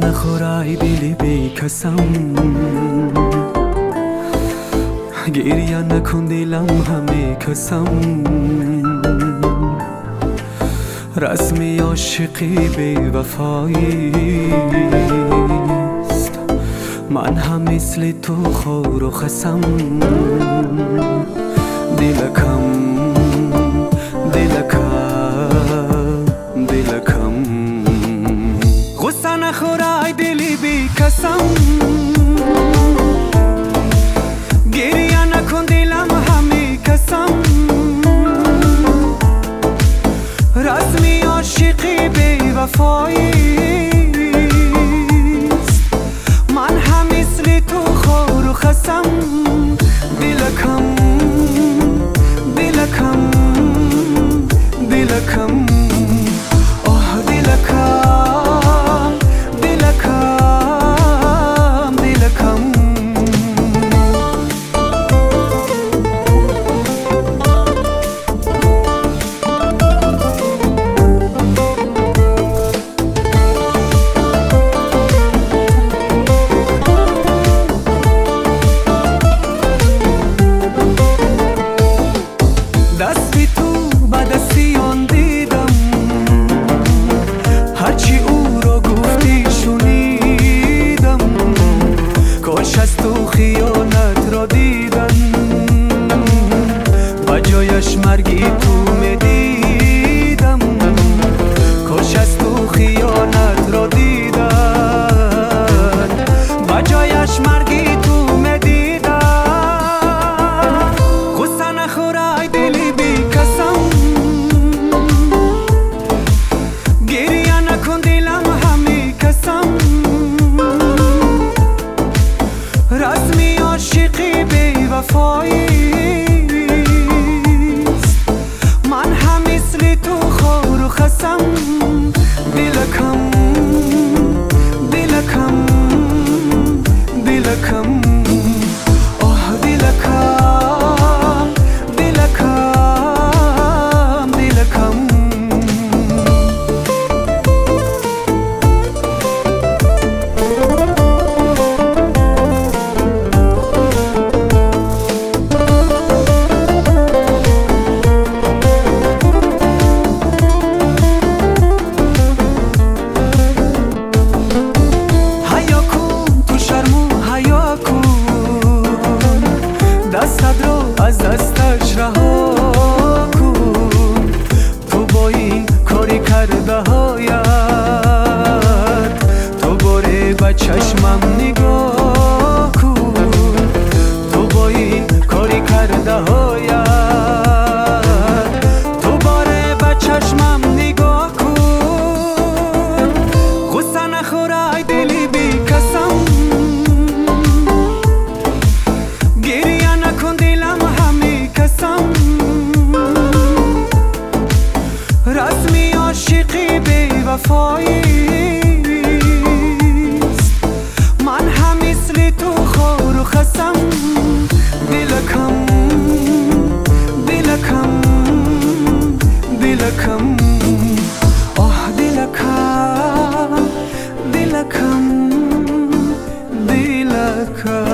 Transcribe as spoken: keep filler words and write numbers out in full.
نخورای دلی بی کسم گریه نکن دلم همه کسم رسمی عاشقی بی وفاییست من هم مثل تو خور و خسم دلکم دلکم دلکم غصه نخورای دلی بی کسم گریه نکن دلم همه کسم رسمی عاشقی بی وفاییست من هم مثل تو خور و خسم دلکم دلکم دلکم آه دلکم دلکم دلکم دستی تو به دستی آن دیدم هرچی او را گفتی شنیدم کاش از تو خیانت را دیدن بجایش مرگی تو میدیدم کاش از تو خیانت را دیدن بجایش مرگی تو میدیدم غصه نخورای دلی بی کسم گریه نکن دلم همه کسم رسمی عاشقی بی وفاییست من هم مثل تو خور و خسم دلکم دلکم دلکم آه دلکم دلکم دلکم دستت رو از دستش رها کن تو با این کاری کرده هایت تو باره به چشمم نگاه کن تو با این کاری کرده هایت تو باره به چشمم نگاه کن غصه نخورای دلی بی کسم گریه نکن دلم همه کسم رسمی عاشقی بی وفاییست من هم مثل تو خور و خسم دلکم دلکم دلکم آه دلکم دلکم دلکم